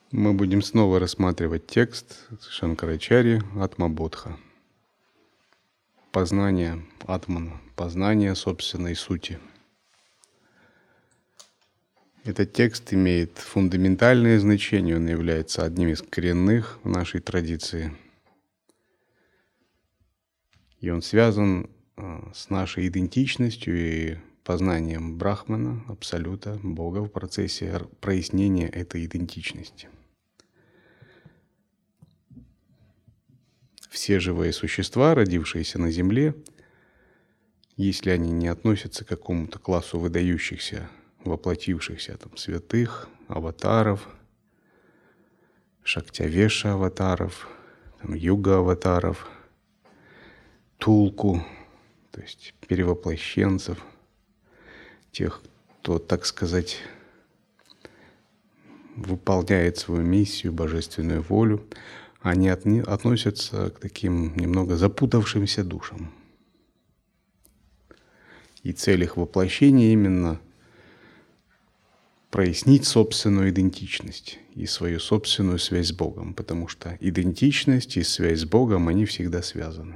Мы будем снова рассматривать текст Шанкарачарьи Атма-бодха. Познание Атмана, познание собственной сути. Этот текст имеет фундаментальное значение, он является одним из коренных в нашей традиции. И он связан с нашей идентичностью и познанием Брахмана, Абсолюта, Бога в процессе прояснения этой идентичности. Все живые существа, родившиеся на Земле, если они не относятся к какому-то классу выдающихся, воплотившихся святых, аватаров, шактявеша аватаров, юга аватаров, тулку, то есть перевоплощенцев, тех, кто, так сказать, выполняет свою миссию, божественную волю, они относятся к таким немного запутавшимся душам. И цель их воплощения именно прояснить собственную идентичность и свою собственную связь с Богом, потому что идентичность и связь с Богом, они всегда связаны.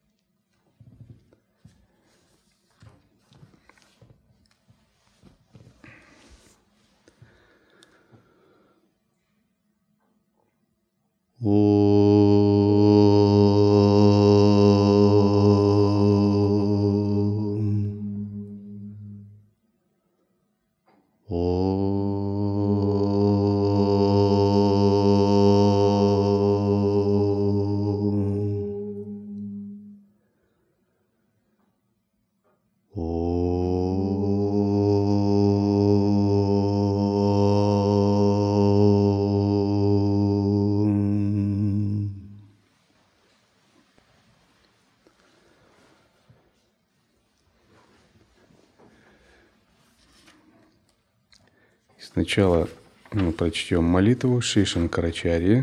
Сначала мы прочтем молитву Шри Шанкарачарьи,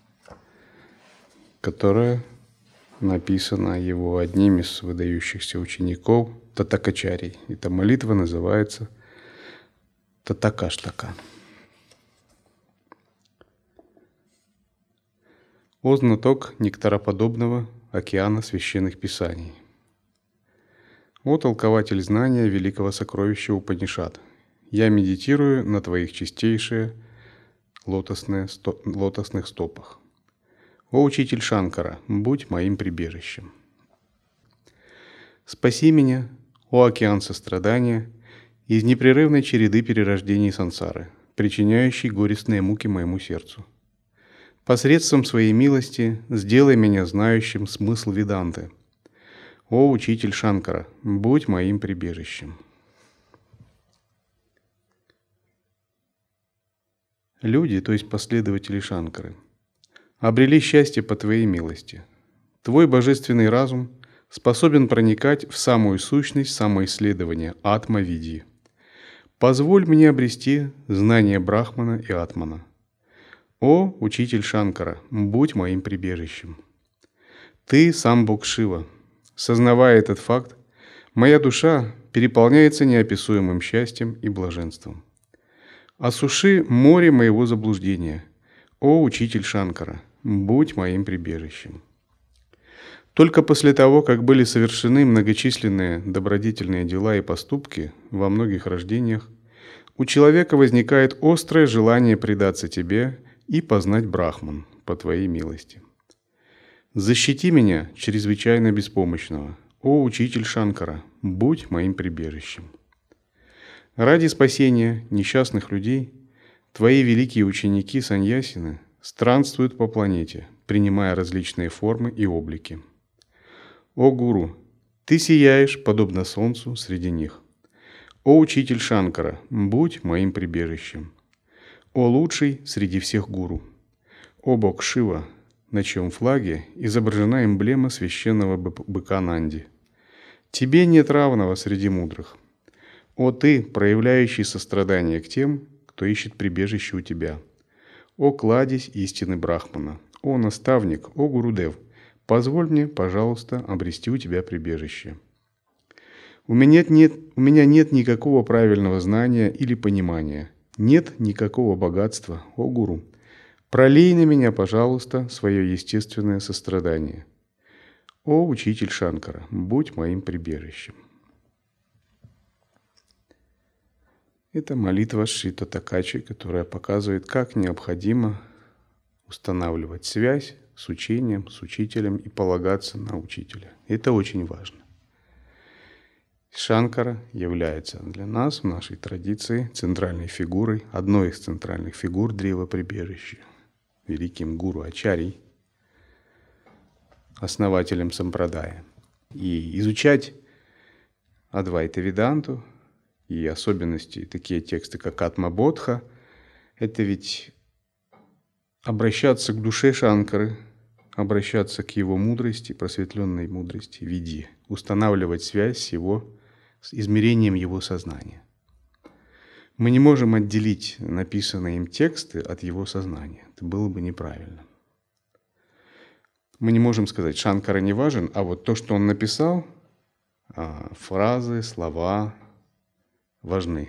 которая написана его одним из выдающихся учеников Татакачарий. Эта молитва называется Татакаштака. О знаток нектароподобного океана священных писаний! О толкователь знания великого сокровища Упанишад! Я медитирую на твоих чистейших лотосных стопах. О учитель Шанкара, будь моим прибежищем. Спаси меня, о океан сострадания, из непрерывной череды перерождений сансары, причиняющей горестные муки моему сердцу. Посредством своей милости сделай меня знающим смысл Веданты. О учитель Шанкара, будь моим прибежищем. Люди, то есть последователи Шанкары, обрели счастье по Твоей милости. Твой божественный разум способен проникать в самую сущность самоисследования Атма-видьи. Позволь мне обрести знание Брахмана и Атмана. О, учитель Шанкара, будь моим прибежищем. Ты сам Бог Шива. Сознавая этот факт, моя душа переполняется неописуемым счастьем и блаженством. Осуши море моего заблуждения. О, учитель Шанкара, будь моим прибежищем. Только после того, как были совершены многочисленные добродетельные дела и поступки во многих рождениях, у человека возникает острое желание предаться Тебе и познать Брахман по Твоей милости. Защити меня, чрезвычайно беспомощного. О, учитель Шанкара, будь моим прибежищем. Ради спасения несчастных людей Твои великие ученики саньясины странствуют по планете, принимая различные формы и облики. О Гуру, Ты сияешь, подобно солнцу, среди них. О учитель Шанкара, будь моим прибежищем. О лучший среди всех гуру. О Бог Шива, на чьем флаге изображена эмблема священного быка Нанди. Тебе нет равного среди мудрых. О Ты, проявляющий сострадание к тем, кто ищет прибежище у Тебя. О кладезь истины Брахмана, о наставник, о Гурудев, позволь мне, пожалуйста, обрести у Тебя прибежище. У меня нет никакого правильного знания или понимания, нет никакого богатства, о Гуру. Пролей на меня, пожалуйста, свое естественное сострадание. О, учитель Шанкара, будь моим прибежищем. Это молитва Шри Татакачи, которая показывает, как необходимо устанавливать связь с учением, с учителем и полагаться на учителя. Это очень важно. Шанкара является для нас, в нашей традиции, центральной фигурой, одной из центральных фигур древа-прибежища, великим гуру Ачарьей, основателем сампрадая. И изучать Адвайта Веданту и особенности, такие тексты, как Атма-бодха, это ведь обращаться к душе Шанкары, обращаться к его мудрости, просветленной мудрости, виде, устанавливать связь с измерением его сознания. Мы не можем отделить написанные им тексты от его сознания. Это было бы неправильно. Мы не можем сказать, Шанкара не важен, а вот то, что он написал, фразы, слова важны.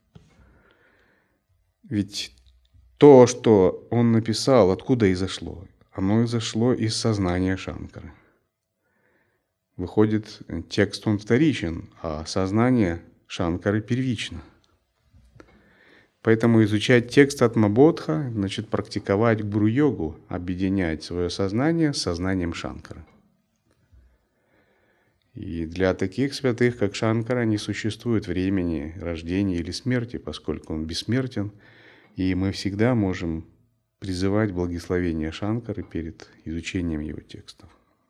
Ведь то, что он написал, откуда изошло? Оно изошло из сознания Шанкары. Выходит, текст он вторичен, а сознание Шанкары первично. Поэтому изучать текст Атма-бодха значит практиковать гуру-йогу, объединять свое сознание с сознанием Шанкары. И для таких святых, как Шанкара, не существует времени рождения или смерти, поскольку он бессмертен, и мы всегда можем призывать благословение Шанкары перед изучением его текстов.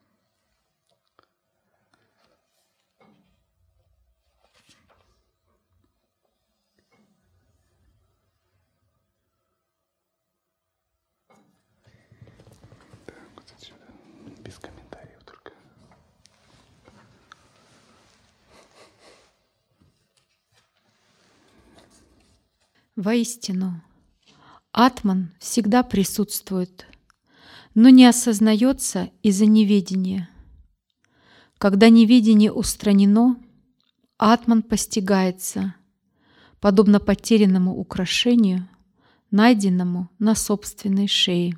Без комментариев только. Воистину, Атман всегда присутствует, но не осознается из-за неведения. Когда неведение устранено, Атман постигается, подобно потерянному украшению, найденному на собственной шее.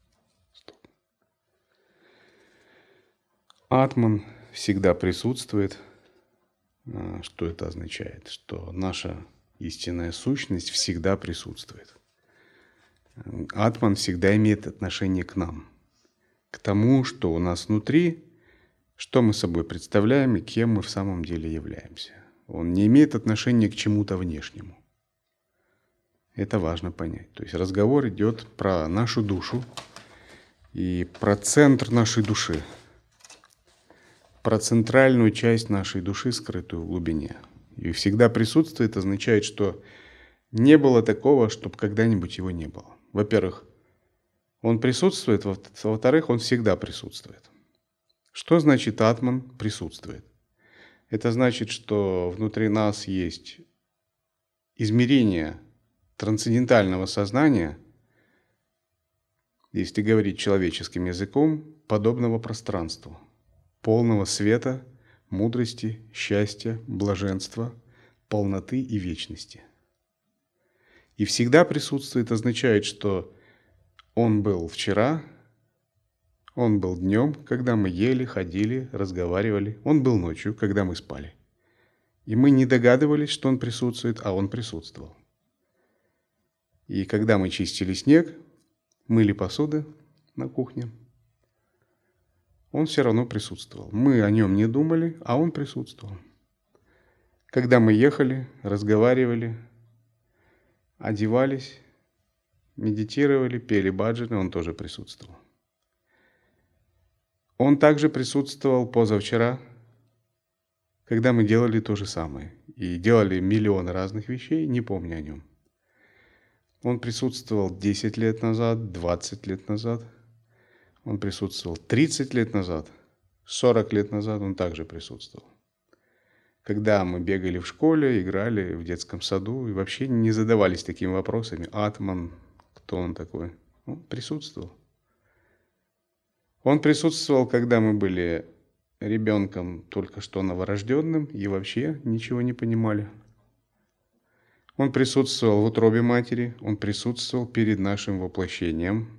Атман всегда присутствует. Что это означает? Что наша истинная сущность всегда присутствует. Атман всегда имеет отношение к нам, к тому, что у нас внутри, что мы собой представляем и кем мы в самом деле являемся. Он не имеет отношения к чему-то внешнему. Это важно понять. То есть разговор идет про нашу душу и про центр нашей души, про центральную часть нашей души, скрытую в глубине. И всегда присутствует означает, что не было такого, чтобы когда-нибудь его не было. Во-первых, он присутствует, во-вторых, он всегда присутствует. Что значит Атман присутствует? Это значит, что внутри нас есть измерение трансцендентального сознания, если говорить человеческим языком, подобного пространству, полного света, мудрости, счастья, блаженства, полноты и вечности. И всегда присутствует означает, что он был вчера, он был днем, когда мы ели, ходили, разговаривали, он был ночью, когда мы спали. И мы не догадывались, что он присутствует, а он присутствовал. И когда мы чистили снег, мыли посуду на кухне, он все равно присутствовал. Мы о нем не думали, а он присутствовал. Когда мы ехали, разговаривали, одевались, медитировали, пели баджаны, он тоже присутствовал. Он также присутствовал позавчера, когда мы делали то же самое. И делали миллионы разных вещей, не помня о нем. Он присутствовал 10 лет назад, 20 лет назад. Он присутствовал 30 лет назад, 40 лет назад он также присутствовал. Когда мы бегали в школе, играли в детском саду и вообще не задавались такими вопросами. Атман, кто он такой? Он присутствовал. Он присутствовал, когда мы были ребенком, только что новорожденным, и вообще ничего не понимали. Он присутствовал в утробе матери, он присутствовал перед нашим воплощением.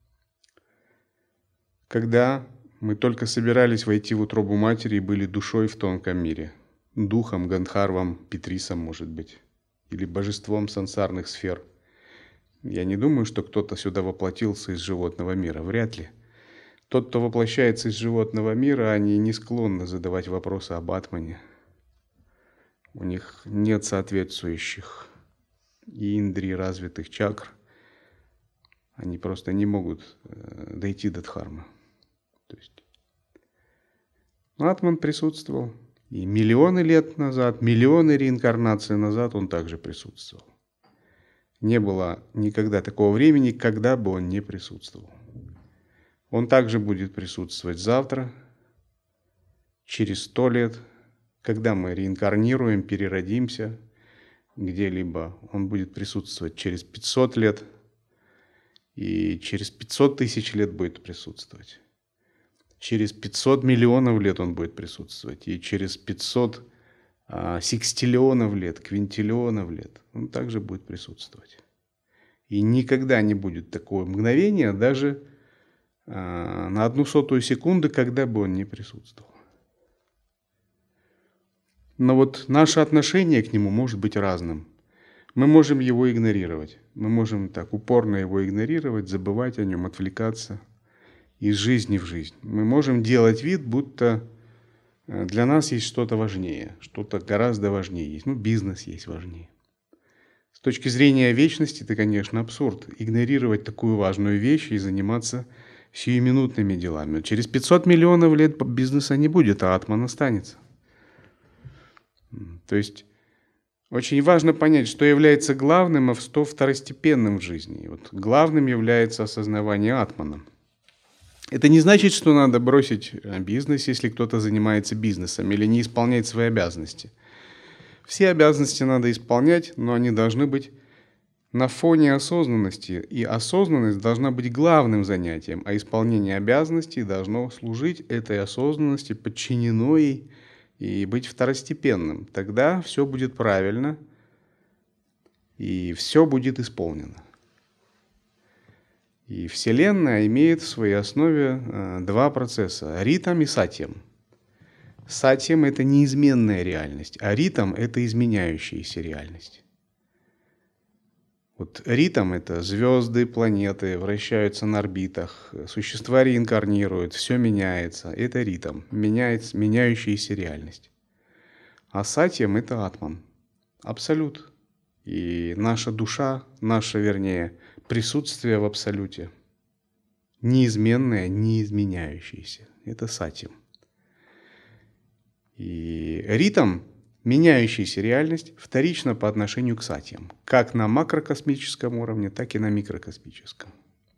Когда мы только собирались войти в утробу матери и были душой в тонком мире, духом, Гандхарвом, Питрисом, может быть, или божеством сансарных сфер. Я не думаю, что кто-то сюда воплотился из животного мира, вряд ли. Тот, кто воплощается из животного мира, они не склонны задавать вопросы об атмане. У них нет соответствующих индрий, развитых чакр. Они просто не могут дойти до дхармы. То есть атман присутствовал. И миллионы лет назад, миллионы реинкарнаций назад он также присутствовал. Не было никогда такого времени, когда бы он не присутствовал. Он также будет присутствовать завтра, через 100 лет, когда мы реинкарнируем, переродимся где-либо. Он будет присутствовать через 500 лет, и через 500 тысяч лет будет присутствовать. Через 500 миллионов лет он будет присутствовать, и через 500 секстиллионов лет, квинтиллионов лет он также будет присутствовать. И никогда не будет такого мгновения, даже на 1/100 секунды, когда бы он не присутствовал. Но вот наше отношение к нему может быть разным. Мы можем его игнорировать. Мы можем так упорно его игнорировать, забывать о нем, отвлекаться из жизни в жизнь. Мы можем делать вид, будто для нас есть что-то важнее, что-то гораздо важнее есть. Бизнес есть важнее. С точки зрения вечности, это, конечно, абсурд. Игнорировать такую важную вещь и заниматься сиюминутными делами. Через 500 миллионов лет бизнеса не будет, а атман останется. То есть очень важно понять, что является главным, а что второстепенным в жизни. И вот главным является осознавание атмана. Это не значит, что надо бросить бизнес, если кто-то занимается бизнесом, или не исполнять свои обязанности. Все обязанности надо исполнять, но они должны быть на фоне осознанности. И осознанность должна быть главным занятием, а исполнение обязанностей должно служить этой осознанности, подчинено ей и быть второстепенным. Тогда все будет правильно и все будет исполнено. И Вселенная имеет в своей основе два процесса – ритам и сатьям. Сатьям – это неизменная реальность, а ритам – это изменяющаяся реальность. Вот ритм – это звезды, планеты вращаются на орбитах, существа реинкарнируют, все меняется. Это ритм, меняющаяся реальность. А сатьям – это атман, абсолют. И наша душа, присутствие в абсолюте, неизменное, неизменяющееся. Это сатьям. И ритм, меняющаяся реальность, вторична по отношению к сатьям, как на макрокосмическом уровне, так и на микрокосмическом.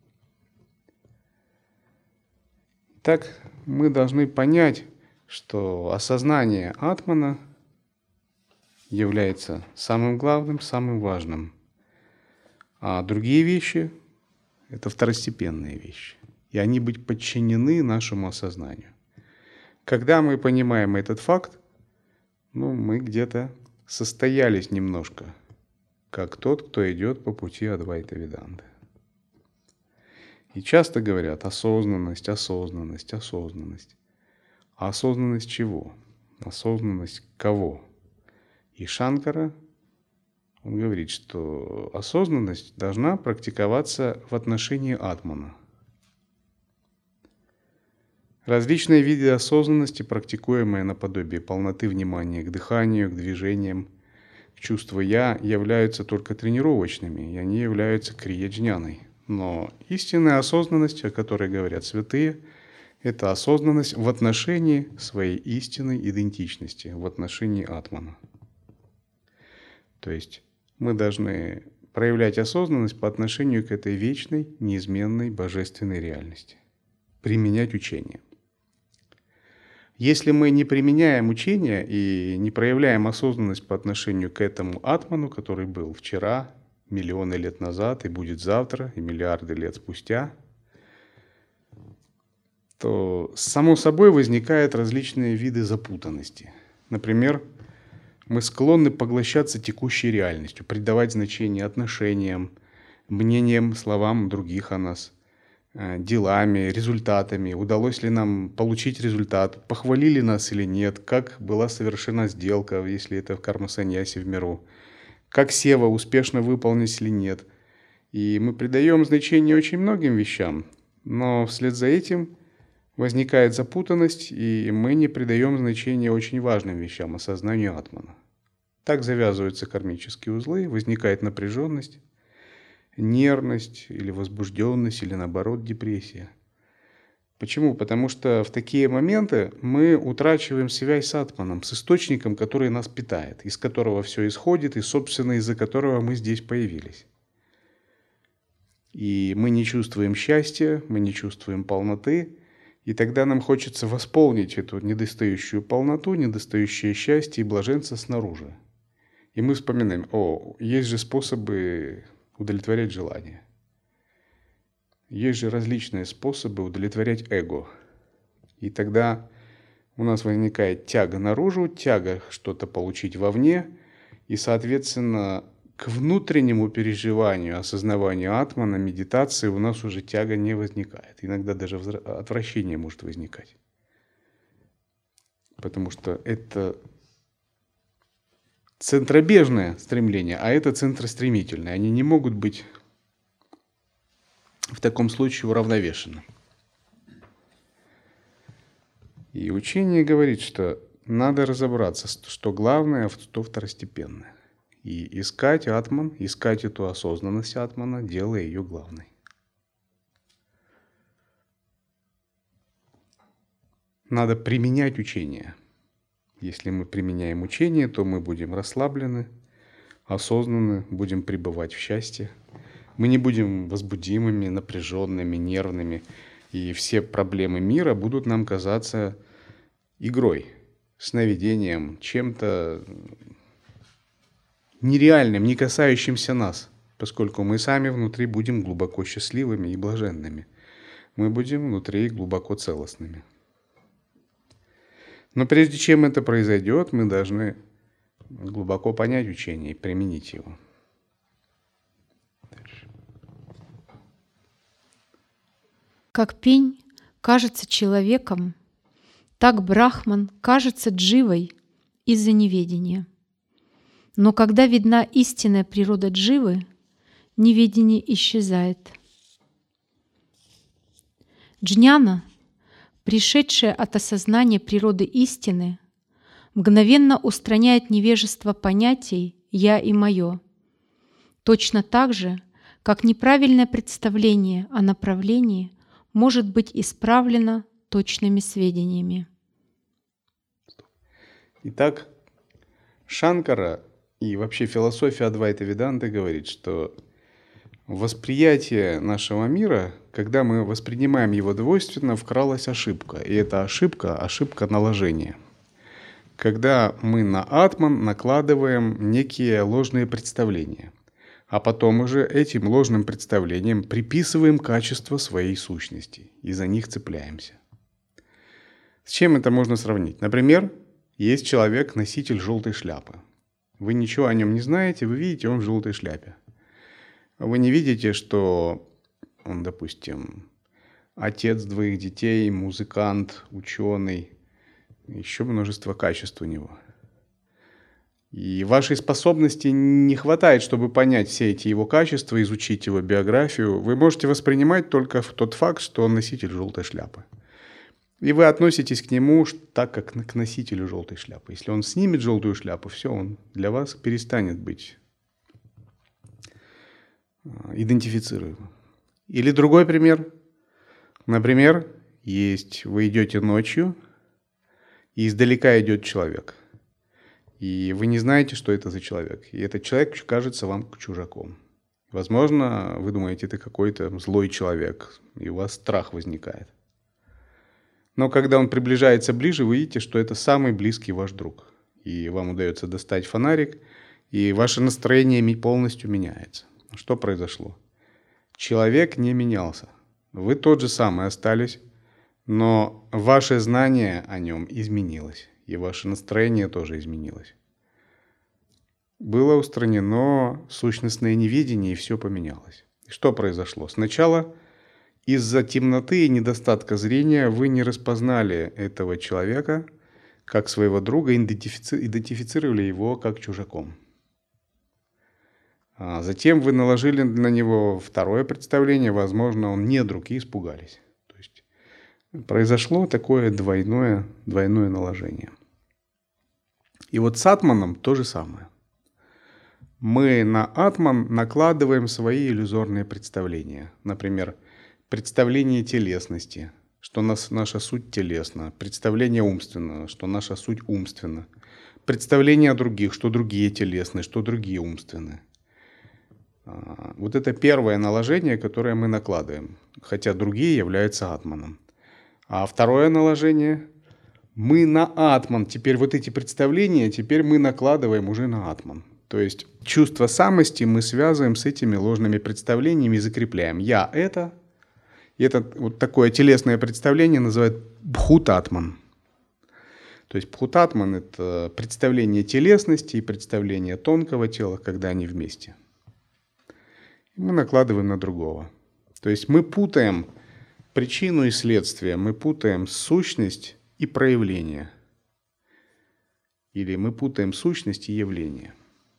Так мы должны понять, что осознание атмана является самым главным, самым важным. А другие вещи – это второстепенные вещи. И они быть подчинены нашему осознанию. Когда мы понимаем этот факт, мы где-то состоялись немножко, как тот, кто идет по пути Адвайта Веданты. И часто говорят осознанность, осознанность, осознанность. А осознанность чего? Осознанность кого? И Шанкара, он говорит, что осознанность должна практиковаться в отношении атмана. Различные виды осознанности, практикуемые наподобие полноты внимания к дыханию, к движениям, к чувству «я», являются только тренировочными, и они являются крия-джняной. Но истинная осознанность, о которой говорят святые, это осознанность в отношении своей истинной идентичности, в отношении атмана. То есть мы должны проявлять осознанность по отношению к этой вечной, неизменной, божественной реальности. Применять учение. Если мы не применяем учение и не проявляем осознанность по отношению к этому атману, который был вчера, миллионы лет назад, и будет завтра, и миллиарды лет спустя, то само собой возникают различные виды запутанности. Например, мы склонны поглощаться текущей реальностью, придавать значение отношениям, мнениям, словам других о нас, делами, результатами, удалось ли нам получить результат, похвалили нас или нет, как была совершена сделка, если это в карма-саньясе в миру, как сева успешно выполнилась или нет. И мы придаем значение очень многим вещам, но вслед за этим возникает запутанность, и мы не придаем значения очень важным вещам, осознанию атмана. Так завязываются кармические узлы, возникает напряженность, нервность или возбужденность, или наоборот депрессия. Почему? Потому что в такие моменты мы утрачиваем связь с атманом, с источником, который нас питает, из которого все исходит и, собственно, из-за которого мы здесь появились. И мы не чувствуем счастья, мы не чувствуем полноты, и тогда нам хочется восполнить эту недостающую полноту, недостающее счастье и блаженство снаружи. И мы вспоминаем: есть же способы удовлетворять желания. Есть же различные способы удовлетворять эго. И тогда у нас возникает тяга наружу, тяга что-то получить вовне, и, соответственно, к внутреннему переживанию, осознаванию атмана, медитации у нас уже тяга не возникает. Иногда даже отвращение может возникать. Потому что это центробежное стремление, а это центростремительное. Они не могут быть в таком случае уравновешены. И учение говорит, что надо разобраться, что главное, а что второстепенное. И искать атман, искать эту осознанность атмана, делая ее главной. Надо применять учение. Если мы применяем учение, то мы будем расслаблены, осознанны, будем пребывать в счастье. Мы не будем возбудимыми, напряженными, нервными. И все проблемы мира будут нам казаться игрой, сновидением, чем-то нереальным, не касающимся нас, поскольку мы сами внутри будем глубоко счастливыми и блаженными. Мы будем внутри глубоко целостными. Но прежде чем это произойдет, мы должны глубоко понять учение и применить его. Как пень кажется человеком, так Брахман кажется дживой из-за неведения. Но когда видна истинная природа дживы, неведение исчезает. Джняна, пришедшая от осознания природы истины, мгновенно устраняет невежество понятий «я» и «моё», точно так же, как неправильное представление о направлении может быть исправлено точными сведениями. Итак, Шанкара и вообще философия Адвайта-Веданты говорит, что восприятие нашего мира, когда мы воспринимаем его двойственно, вкралась ошибка. И эта ошибка наложения. Когда мы на атман накладываем некие ложные представления, а потом уже этим ложным представлениям приписываем качество своей сущности и за них цепляемся. С чем это можно сравнить? Например, есть человек, носитель желтой шляпы. Вы ничего о нем не знаете, вы видите, он в желтой шляпе. Вы не видите, что он, допустим, отец двоих детей, музыкант, ученый, еще множество качеств у него. И вашей способности не хватает, чтобы понять все эти его качества, изучить его биографию. Вы можете воспринимать только тот факт, что он носитель желтой шляпы. И вы относитесь к нему так, как к носителю желтой шляпы. Если он снимет желтую шляпу, все, он для вас перестанет быть идентифицируемым. Или другой пример. Например, вы идете ночью, и издалека идет человек. И вы не знаете, что это за человек. И этот человек кажется вам чужаком. Возможно, вы думаете, это какой-то злой человек, и у вас страх возникает. Но когда он приближается ближе, вы видите, что это самый близкий ваш друг. И вам удается достать фонарик, и ваше настроение полностью меняется. Что произошло? Человек не менялся. Вы тот же самый остались, но ваше знание о нем изменилось, и ваше настроение тоже изменилось. было устранено сущностное неведение, и все поменялось. Что произошло? Сначала из-за темноты и недостатка зрения вы не распознали этого человека как своего друга, идентифицировали его как чужаком. А затем вы наложили на него второе представление, возможно, он не друг, и испугались. То есть произошло такое двойное наложение. И вот с атманом то же самое. Мы на атман накладываем свои иллюзорные представления. Например, представление телесности, что наша суть телесна. Представление умственного, что наша суть умственна. Представление о других, что другие телесны, что другие умственны. Вот это первое наложение, которое мы накладываем, хотя другие являются атманом. А второе наложение, мы на атман, теперь вот эти представления, теперь мы накладываем уже на атман. То есть чувство самости мы связываем с этими ложными представлениями и закрепляем. Я это, и это вот такое телесное представление называют бхутатман. То есть бхутатман — это представление телесности и представление тонкого тела, когда они вместе. Мы накладываем на другого. То есть мы путаем причину и следствие, мы путаем сущность и проявление. Или мы путаем сущность и явление.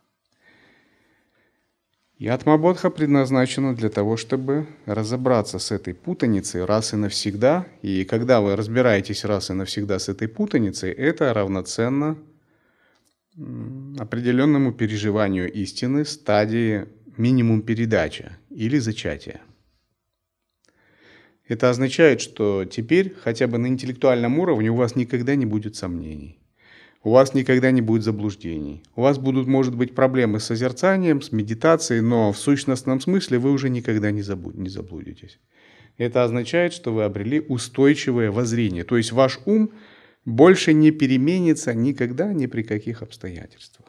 И Атмабодха предназначена для того, чтобы разобраться с этой путаницей раз и навсегда. И когда вы разбираетесь раз и навсегда с этой путаницей, это равноценно определенному переживанию истины стадии минимум передача или зачатия. Это означает, что теперь хотя бы на интеллектуальном уровне у вас никогда не будет сомнений. У вас никогда не будет заблуждений. У вас будут, может быть, проблемы с созерцанием, с медитацией, но в сущностном смысле вы уже никогда не заблудитесь. Это означает, что вы обрели устойчивое воззрение. То есть ваш ум больше не переменится никогда, ни при каких обстоятельствах.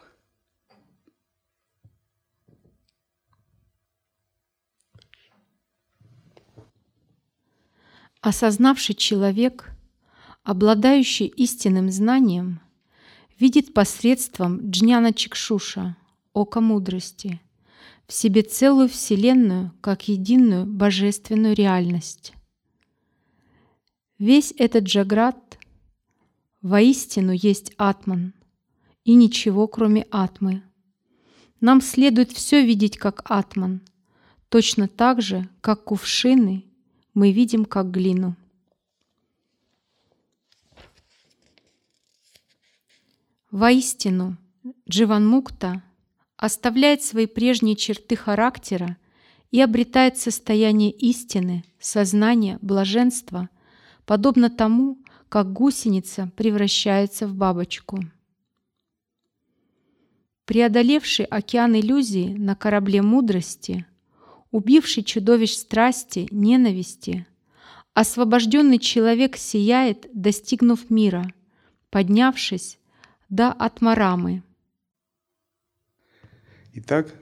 Осознавший человек, обладающий истинным знанием, видит посредством джняна-чакшуша, ока мудрости, в себе целую Вселенную как единую божественную реальность. Весь этот джаграт воистину есть атман, и ничего кроме атмы. Нам следует все видеть как атман, точно так же, как кувшины мы видим как глину. Воистину, Дживанмукта оставляет свои прежние черты характера и обретает состояние истины, сознания, блаженства, подобно тому, как гусеница превращается в бабочку. Преодолевший океан иллюзий на корабле мудрости, убивший чудовищ страсти, ненависти, освобожденный человек сияет, достигнув мира, поднявшись до Атмарамы. Итак,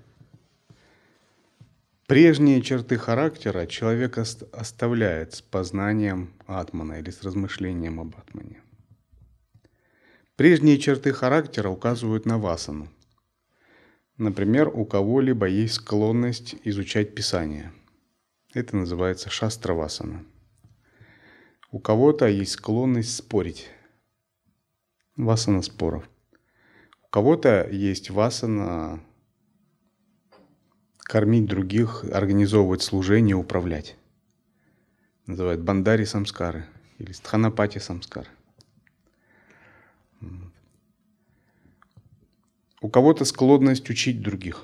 прежние черты характера человек оставляет с познанием атмана или с размышлением об атмане. Прежние черты характера указывают на васану. Например, у кого-либо есть склонность изучать Писание. Это называется шастравасана. У кого-то есть склонность спорить. Васана споров. У кого-то есть васана кормить других, организовывать служение, управлять. Называют бандари самскары или стханапати самскары. У кого-то склонность учить других.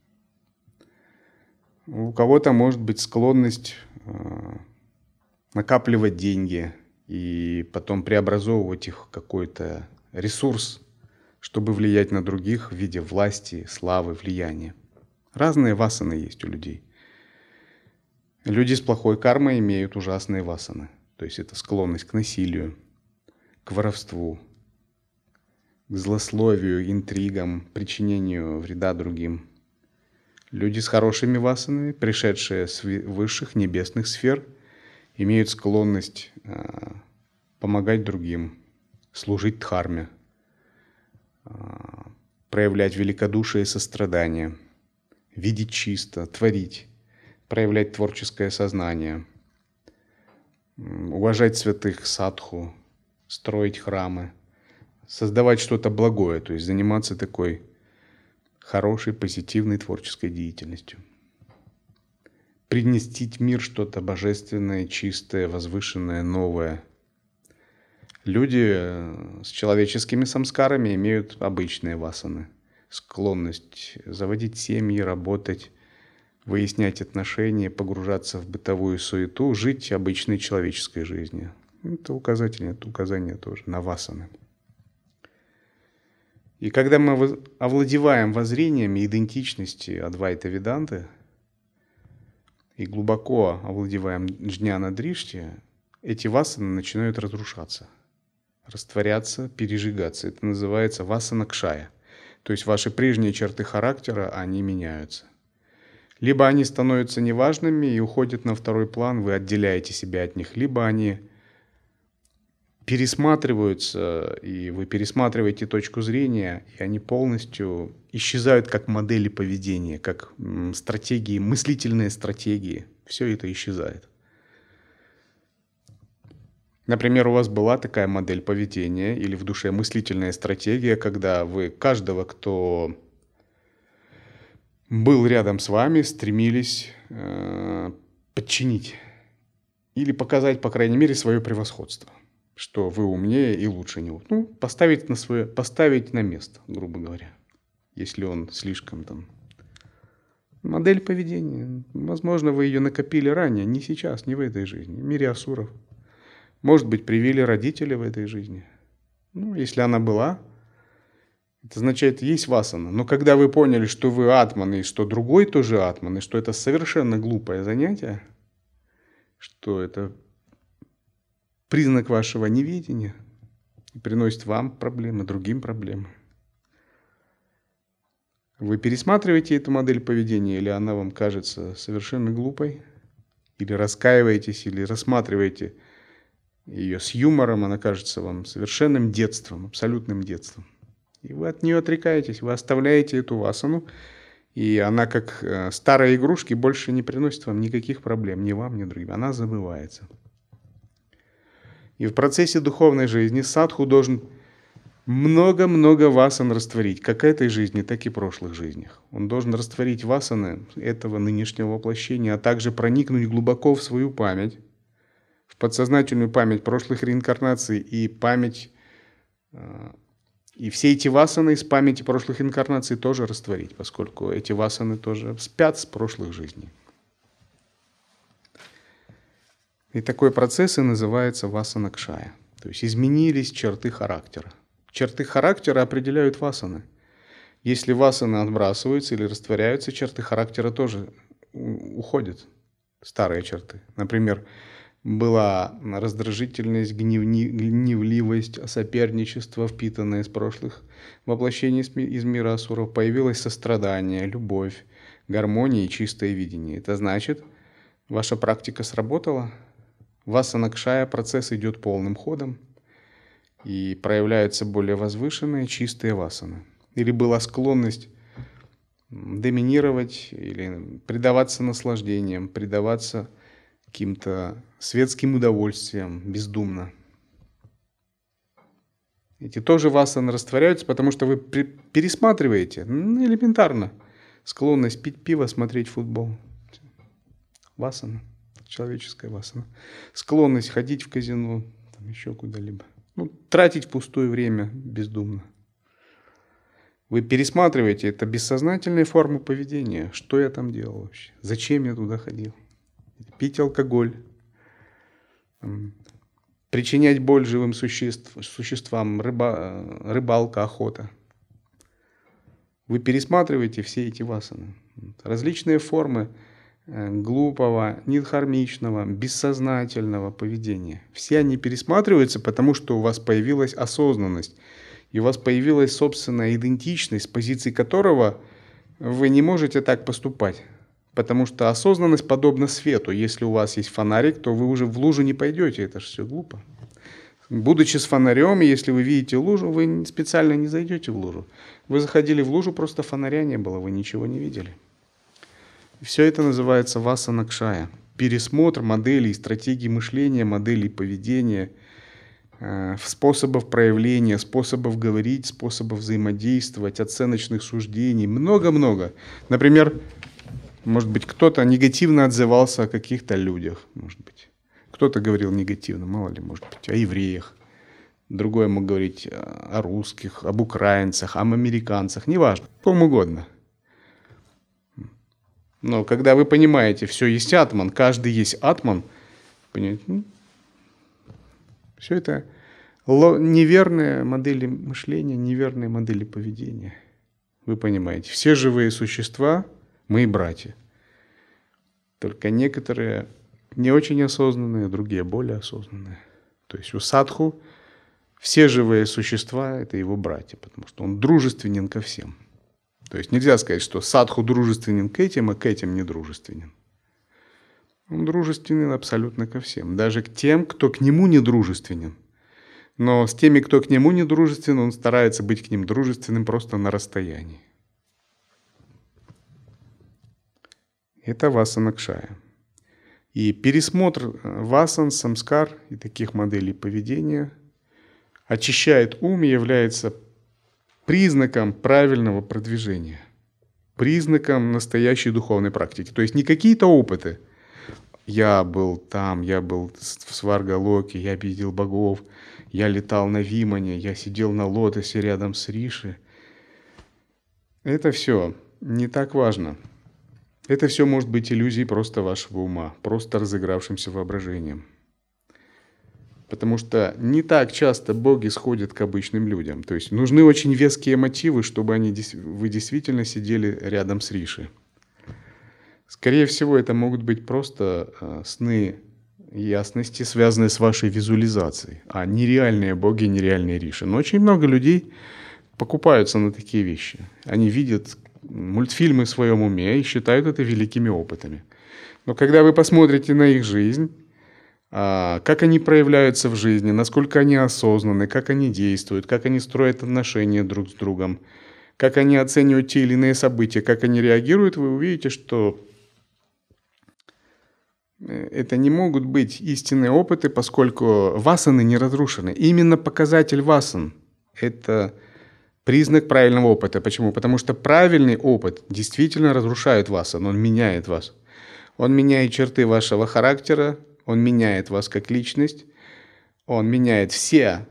У кого-то может быть склонность накапливать деньги и потом преобразовывать их в какой-то ресурс, чтобы влиять на других в виде власти, славы, влияния. Разные васаны есть у людей. Люди с плохой кармой имеют ужасные васаны. То есть это склонность к насилию, к воровству, к злословию, интригам, причинению вреда другим. Люди с хорошими васанами, пришедшие с высших небесных сфер, имеют склонность помогать другим, служить дхарме, проявлять великодушие и сострадание, видеть чисто, творить, проявлять творческое сознание, уважать святых садху, строить храмы, создавать что-то благое, то есть заниматься такой хорошей, позитивной творческой деятельностью. Принести в мир что-то божественное, чистое, возвышенное, новое. Люди с человеческими самскарами имеют обычные васаны. Склонность заводить семьи, работать, выяснять отношения, погружаться в бытовую суету, жить обычной человеческой жизнью. Это указание тоже на васаны. И когда мы овладеваем воззрениями идентичности Адвайта Веданты и глубоко овладеваем джняна дришти, эти васаны начинают разрушаться, растворяться, пережигаться. Это называется васана кшая. То есть ваши прежние черты характера, они меняются. Либо они становятся неважными и уходят на второй план, вы отделяете себя от них, либо они пересматриваются, и вы пересматриваете точку зрения, и они полностью исчезают как модели поведения, как стратегии, мыслительные стратегии. Все это исчезает. Например, у вас была такая модель поведения или в душе мыслительная стратегия, когда вы каждого, кто был рядом с вами, стремились подчинить или показать, по крайней мере, свое превосходство, что вы умнее и лучше него. Ну, поставить на место, грубо говоря, если он слишком там. Модель поведения. Возможно, вы ее накопили ранее, не сейчас, не в этой жизни, в мире асуров. Может быть, привили родители в этой жизни. Ну, если она была, это означает, есть васана. Но когда вы поняли, что вы атман, и что другой тоже атман, и что это совершенно глупое занятие, что это признак вашего неведения и приносит вам проблемы, другим проблемы. Вы пересматриваете эту модель поведения, или она вам кажется совершенно глупой, или раскаиваетесь, или рассматриваете ее с юмором, она кажется вам совершенным детством, абсолютным детством. И вы от нее отрекаетесь, вы оставляете эту васану, и она, как старые игрушки, больше не приносит вам никаких проблем, ни вам, ни другим. Она забывается. И в процессе духовной жизни садху должен много-много васан растворить, как этой жизни, так и прошлых жизнях. Он должен растворить васаны этого нынешнего воплощения, а также проникнуть глубоко в свою память, в подсознательную память прошлых реинкарнаций и память, и все эти васаны из памяти прошлых инкарнаций тоже растворить, поскольку эти васаны тоже спят с прошлых жизней. И такой процесс и называется васана кшая. То есть изменились черты характера. Черты характера определяют васаны. Если васаны отбрасываются или растворяются, черты характера тоже уходят, старые черты. Например, была раздражительность, гневливость, соперничество, впитанное из прошлых воплощений из мира асуров. Появилось сострадание, любовь, гармония и чистое видение. Это значит, ваша практика сработала, васана кшая, процесс идет полным ходом, и проявляются более возвышенные, чистые васаны. Или была склонность доминировать, или предаваться наслаждениям, предаваться каким-то светским удовольствиям бездумно. Эти тоже васаны растворяются, потому что вы пересматриваете, элементарно, склонность пить пиво, смотреть футбол. Васана, человеческая васана. Склонность ходить в казино, там еще куда-либо. Тратить впустую время бездумно. Вы пересматриваете, это бессознательные формы поведения. Что я там делал вообще? Зачем я туда ходил? Пить алкоголь, причинять боль живым существам, рыбалка, охота. Вы пересматриваете все эти васаны. Различные формы глупого, нидхармичного, бессознательного поведения. Все они пересматриваются, потому что у вас появилась осознанность, и у вас появилась собственная идентичность, с позиции которого вы не можете так поступать. Потому что осознанность подобна свету. Если у вас есть фонарик, то вы уже в лужу не пойдете. Это же все глупо. Будучи с фонарем, если вы видите лужу, вы специально не зайдете в лужу. Вы заходили в лужу, просто фонаря не было, вы ничего не видели. Все это называется васана-кшая. Пересмотр моделей, стратегий мышления, моделей поведения, способов проявления, способов говорить, способов взаимодействовать, оценочных суждений. Много-много. Например, может быть, кто-то негативно отзывался о каких-то людях. Может быть. Кто-то говорил негативно, мало ли, может быть, о евреях. Другой мог говорить о русских, об украинцах, об американцах, неважно, о ком угодно. Но когда вы понимаете, все есть атман, каждый есть атман, понимаете, все это неверные модели мышления, неверные модели поведения. Вы понимаете, все живые существа – мы братья. Только некоторые не очень осознанные, другие более осознанные. То есть у садху все живые существа – это его братья, потому что он дружественен ко всем. То есть нельзя сказать, что садху дружественен к этим, а к этим не дружественен. Он дружественен абсолютно ко всем, даже к тем, кто к нему не дружественен. Но с теми, кто к нему не дружественен, он старается быть к ним дружественным просто на расстоянии. Это васана-кшая. И пересмотр васан, самскар и таких моделей поведения очищает ум и является признаком правильного продвижения, признаком настоящей духовной практики. То есть не какие-то опыты. Я был там, я был в Сваргалоке, я видел богов, я летал на Вимане, я сидел на лотосе рядом с Риши. Это все не так важно. Это все может быть иллюзией просто вашего ума, просто разыгравшимся воображением. Потому что не так часто боги сходят к обычным людям. То есть нужны очень веские мотивы, чтобы вы действительно сидели рядом с Риши. Скорее всего, это могут быть просто сны ясности, связанные с вашей визуализацией, а нереальные боги, нереальные Риши. Но очень много людей покупаются на такие вещи. Они видят мультфильмы в своем уме и считают это великими опытами. Но когда вы посмотрите на их жизнь, как они проявляются в жизни, насколько они осознанны, как они действуют, как они строят отношения друг с другом, как они оценивают те или иные события, как они реагируют, вы увидите, что это не могут быть истинные опыты, поскольку васаны не разрушены. Именно показатель васан – это признак правильного опыта. Почему? Потому что правильный опыт действительно разрушает васан, он меняет вас. Он меняет черты вашего характера, он меняет вас как личность, он меняет все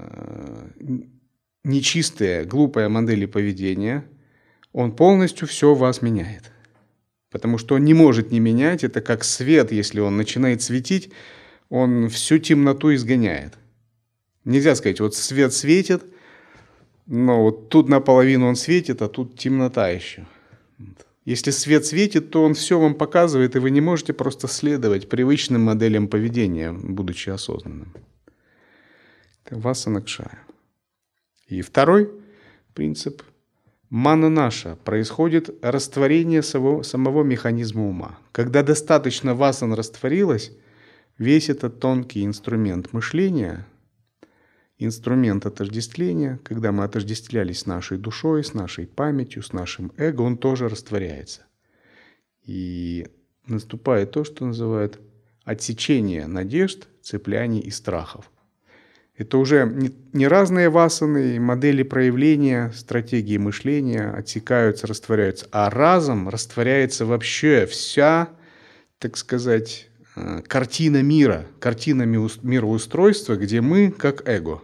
нечистые, глупые модели поведения, он полностью все вас меняет. Потому что он не может не менять, это как свет, если он начинает светить, он всю темноту изгоняет. Нельзя сказать, вот свет светит, но вот тут наполовину он светит, а тут темнота еще. Если свет светит, то он все вам показывает, и вы не можете просто следовать привычным моделям поведения, будучи осознанным. Это васана-кшая. И второй принцип – мана-наша. Происходит растворение самого механизма ума. Когда достаточно васан растворилось, весь этот тонкий инструмент мышления, инструмент отождествления, когда мы отождествлялись с нашей душой, с нашей памятью, с нашим эго, он тоже растворяется. И наступает то, что называют отсечение надежд, цепляний и страхов. Это уже не разные васаны, модели проявления, стратегии мышления отсекаются, растворяются, а разом растворяется вообще вся, так сказать, картина мира, картина мироустройства, где мы как эго.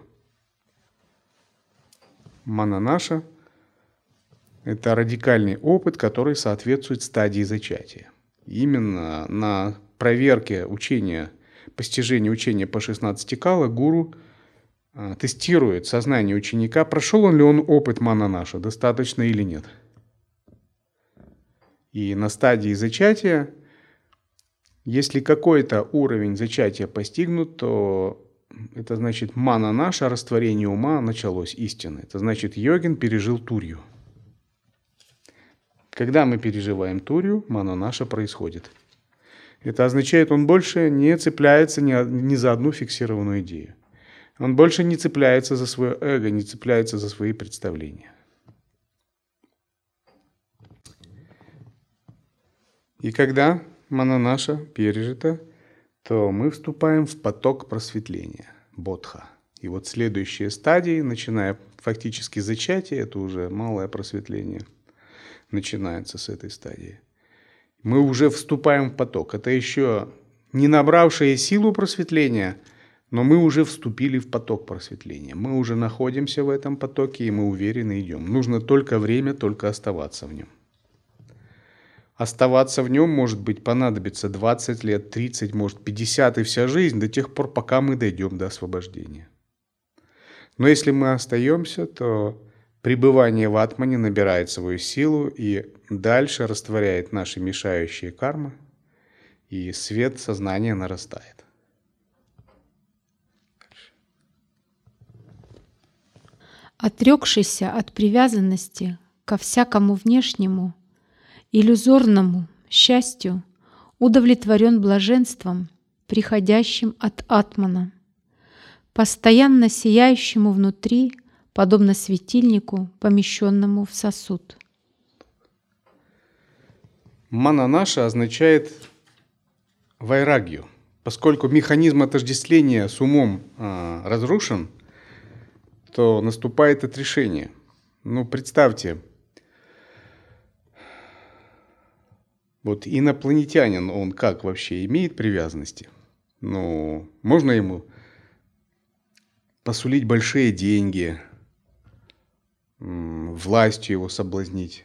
Мана-наша – это радикальный опыт, который соответствует стадии зачатия. Именно на проверке учения, постижения учения по 16 кала гуру тестирует сознание ученика, прошел ли он опыт мана-наша, достаточно или нет. И на стадии зачатия, если какой-то уровень зачатия постигнут, то это значит мана-наша, растворение ума началось истины. Это значит йогин пережил турью. Когда мы переживаем турью, мана-наша происходит. Это означает, он больше не цепляется ни за одну фиксированную идею. Он больше не цепляется за свое эго, не цепляется за свои представления. И когда мана наша пережита, то мы вступаем в поток просветления, бодха. И вот следующие стадии, начиная фактически зачатие, это уже малое просветление, начинается с этой стадии. Мы уже вступаем в поток. Это еще не набравшие силу просветления, но мы уже вступили в поток просветления. Мы уже находимся в этом потоке, и мы уверенно идем. Нужно только время, только оставаться в нем. Оставаться в нем, может быть, понадобится 20 лет, 30, может, 50 и вся жизнь, до тех пор, пока мы дойдем до освобождения. Но если мы остаемся, то пребывание в атмане набирает свою силу и дальше растворяет наши мешающие кармы, и свет сознания нарастает. Отрекшийся от привязанности ко всякому внешнему, иллюзорному счастью, удовлетворен блаженством, приходящим от атмана, постоянно сияющему внутри, подобно светильнику, помещенному в сосуд. Мана наша означает вайрагью. Поскольку механизм отождествления с умом разрушен, то наступает отрешение. Ну, представьте, вот инопланетянин, он как вообще имеет привязанности? Ну, можно ему посулить большие деньги, властью его соблазнить,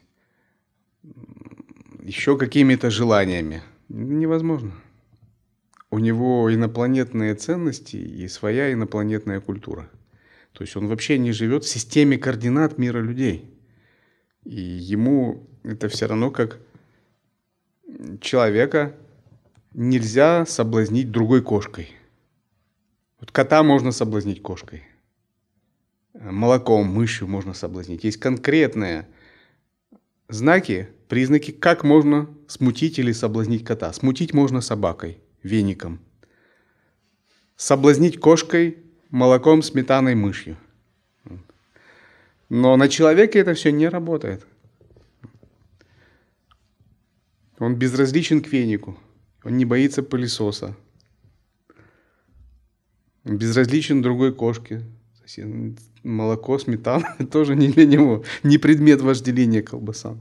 еще какими-то желаниями. Невозможно. У него инопланетные ценности и своя инопланетная культура. То есть он вообще не живет в системе координат мира людей. И ему это все равно как человека нельзя соблазнить другой кошкой. Вот кота можно соблазнить кошкой. Молоком, мышью можно соблазнить. Есть конкретные знаки, признаки, как можно смутить или соблазнить кота. Смутить можно собакой, веником. Соблазнить кошкой, молоком, сметаной, мышью. Но на человеке это все не работает. Он безразличен к венику. Он не боится пылесоса. Он безразличен другой кошке. Молоко, сметана тоже не для него. Не предмет вожделения колбаса.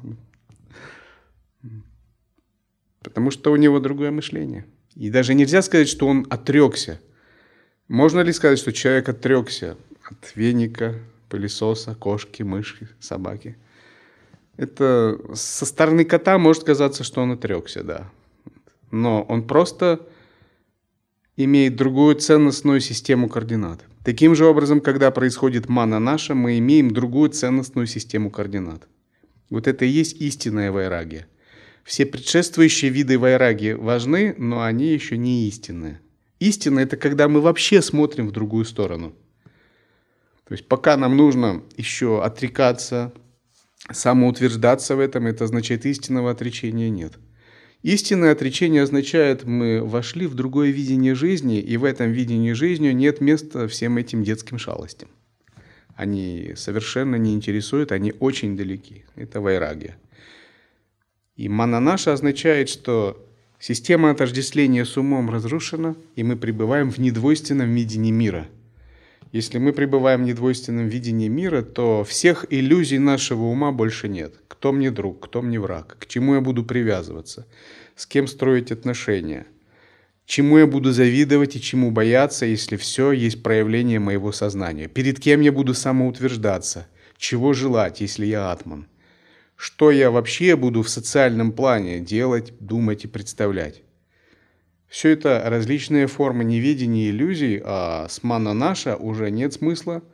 Потому что у него другое мышление. И даже нельзя сказать, что он отрекся. Можно ли сказать, что человек отрекся от веника, пылесоса, кошки, мышки, собаки? Это со стороны кота может казаться, что он отрекся, да. Но он просто имеет другую ценностную систему координат. Таким же образом, когда происходит мана наша, мы имеем другую ценностную систему координат. Вот это и есть истинная вайрагия. Все предшествующие виды вайрагии важны, но они еще не истинные. Истина – это когда мы вообще смотрим в другую сторону. То есть пока нам нужно еще отрекаться, самоутверждаться в этом, это означает истинного отречения нет. Истинное отречение означает, мы вошли в другое видение жизни, и в этом видении жизни нет места всем этим детским шалостям. Они совершенно не интересуют, они очень далеки. Это вайрагия. И мана наша означает, что система отождествления с умом разрушена, и мы пребываем в недвойственном видении мира. Если мы пребываем в недвойственном видении мира, то всех иллюзий нашего ума больше нет. Кто мне друг, кто мне враг, к чему я буду привязываться, с кем строить отношения, чему я буду завидовать и чему бояться, если все есть проявление моего сознания, перед кем я буду самоутверждаться, чего желать, если я атман, что я вообще буду в социальном плане делать, думать и представлять. Все это различные формы неведения и иллюзий, а с мана наша уже нет смысла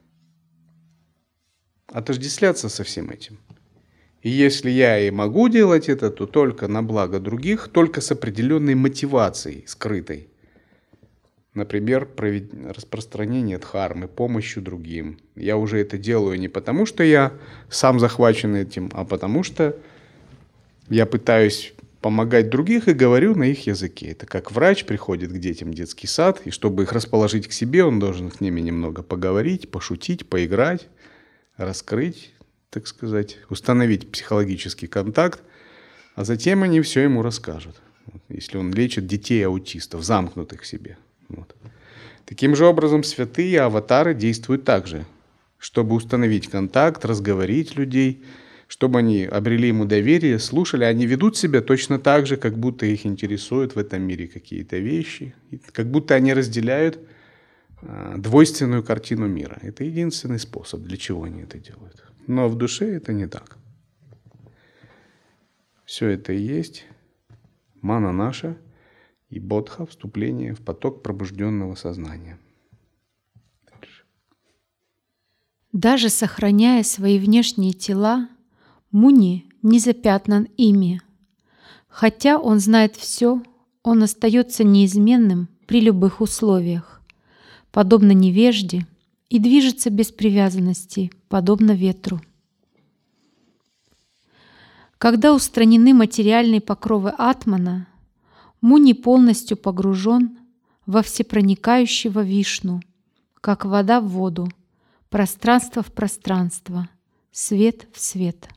отождествляться со всем этим. И если я и могу делать это, то только на благо других, только с определенной мотивацией скрытой. Например, распространение дхармы, помощью другим. Я уже это делаю не потому, что я сам захвачен этим, а потому что я пытаюсь помогать других и говорю на их языке. Это как врач приходит к детям в детский сад, и чтобы их расположить к себе, он должен с ними немного поговорить, пошутить, поиграть, раскрыть, так сказать, установить психологический контакт, а затем они все ему расскажут. Если он лечит детей-аутистов, замкнутых в себе. Вот. Таким же образом, святые аватары действуют так же, чтобы установить контакт, разговорить людей, чтобы они обрели ему доверие, слушали. Они ведут себя точно так же, как будто их интересуют в этом мире какие-то вещи, как будто они разделяют двойственную картину мира. Это единственный способ, для чего они это делают. Но в душе это не так. Все это и есть мана наша и бодха, вступление в поток пробужденного сознания. Даже сохраняя свои внешние тела, Муни не запятнан ими. Хотя он знает все, он остается неизменным при любых условиях, подобно невежде, и движется без привязанности, подобно ветру. Когда устранены материальные покровы атмана, Муни полностью погружен во всепроникающего Вишну, как вода в воду, пространство в пространство, свет в свет.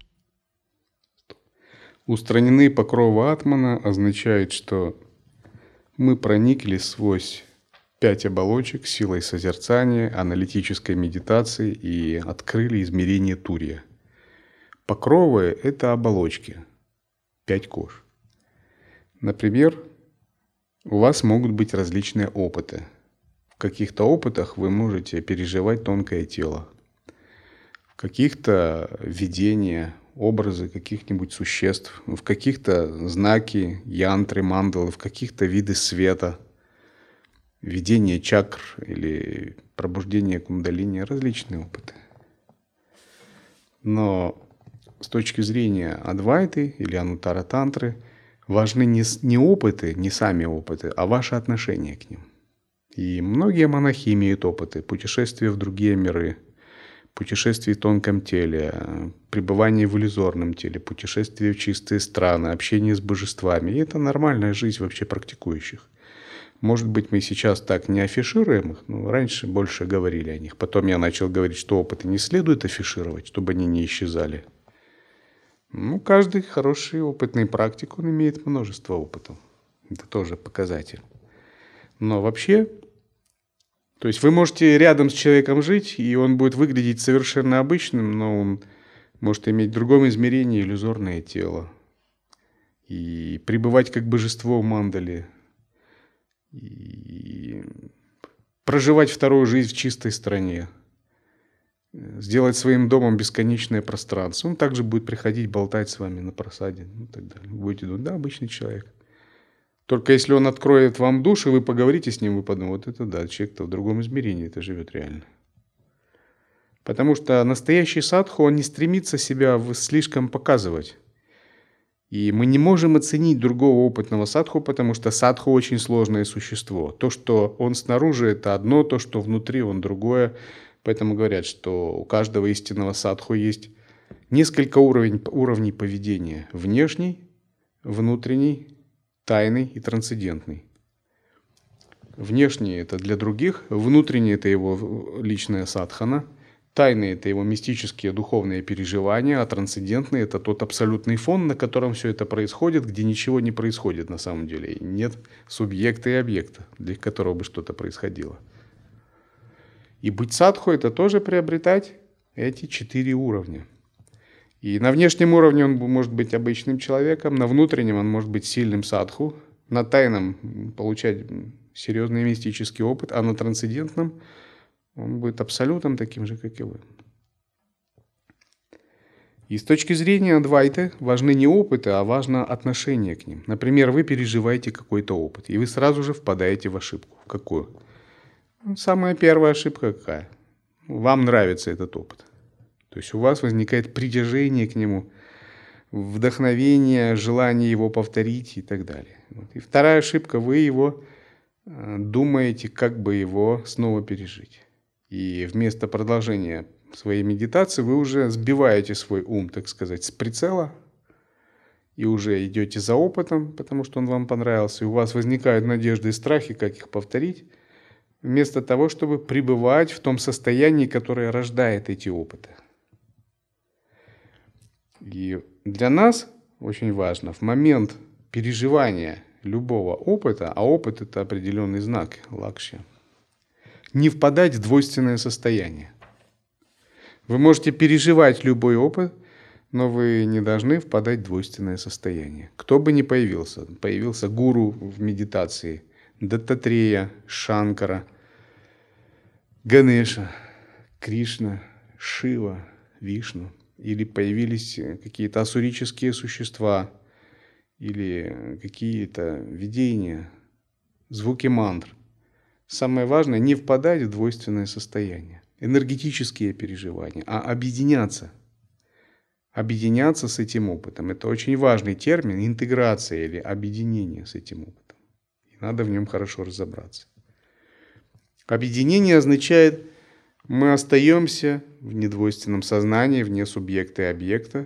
Устранены покровы атмана означает, что мы проникли сквозь 5 оболочек силой созерцания, аналитической медитации и открыли измерение Турья. Покровы – это оболочки, 5 кож. Например, у вас могут быть различные опыты. В каких-то опытах вы можете переживать тонкое тело, в каких-то видения, образы каких-нибудь существ, в каких-то знаки, янтры, мандалы, в каких-то виды света, видение чакр или пробуждение кундалини, различные опыты. Но с точки зрения Адвайты или Анутара Тантры важны не опыты, не сами опыты, а ваше отношение к ним. И многие монахи имеют опыты путешествия в другие миры, путешествий в тонком теле, пребывание в иллюзорном теле, путешествия в чистые страны, общение с божествами. И это нормальная жизнь вообще практикующих. Может быть, мы сейчас так не афишируем их, но раньше больше говорили о них. Потом я начал говорить, что опыты не следует афишировать, чтобы они не исчезали. Каждый хороший опытный практик, он имеет множество опытов. Это тоже показатель. Но вообще, то есть вы можете рядом с человеком жить, и он будет выглядеть совершенно обычным, но он может иметь в другом измерении иллюзорное тело. И пребывать как божество в мандале. И проживать вторую жизнь в чистой стране. Сделать своим домом бесконечное пространство. Он также будет приходить болтать с вами на просаде и так далее. Вы будете думать, да, обычный человек. Только если он откроет вам душу, и вы поговорите с ним, вы подумаете, вот это да, человек-то в другом измерении это живет реально. Потому что настоящий садху, он не стремится себя слишком показывать. И мы не можем оценить другого опытного садху, потому что садху очень сложное существо. То, что он снаружи, это одно, то, что внутри, он другое. Поэтому говорят, что у каждого истинного садху есть несколько уровней поведения. Внешний, внутренний, тайный и трансцендентный. Внешний – это для других, внутренний – это его личная садхана, тайный – это его мистические духовные переживания, а трансцендентный – это тот абсолютный фон, на котором все это происходит, где ничего не происходит на самом деле. И нет субъекта и объекта, для которого бы что-то происходило. И быть садху – это тоже приобретать эти 4 уровня. И на внешнем уровне он может быть обычным человеком, на внутреннем он может быть сильным садху, на тайном получать серьезный мистический опыт, а на трансцендентном он будет абсолютом таким же, как и вы. И с точки зрения Адвайты важны не опыты, а важно отношение к ним. Например, вы переживаете какой-то опыт, и вы сразу же впадаете в ошибку. В какую? Самая первая ошибка какая? Вам нравится этот опыт. То есть у вас возникает притяжение к нему, вдохновение, желание его повторить и так далее. И вторая ошибка, вы его думаете, как бы его снова пережить. И вместо продолжения своей медитации вы уже сбиваете свой ум, так сказать, с прицела и уже идете за опытом, потому что он вам понравился, и у вас возникают надежды и страхи, как их повторить, вместо того, чтобы пребывать в том состоянии, которое рождает эти опыты. И для нас очень важно в момент переживания любого опыта, а опыт – это определенный знак лакшья, не впадать в двойственное состояние. Вы можете переживать любой опыт, но вы не должны впадать в двойственное состояние. Кто бы ни появился гуру в медитации, Даттатрея, Шанкара, Ганеша, Кришна, Шива, Вишну, или появились какие-то асурические существа, или какие-то видения, звуки мантр. Самое важное – не впадать в двойственное состояние, энергетические переживания, а объединяться. Объединяться с этим опытом. Это очень важный термин – интеграция или объединение с этим опытом. И надо в нем хорошо разобраться. Объединение означает, мы остаемся в недвойственном сознании, вне субъекта и объекта.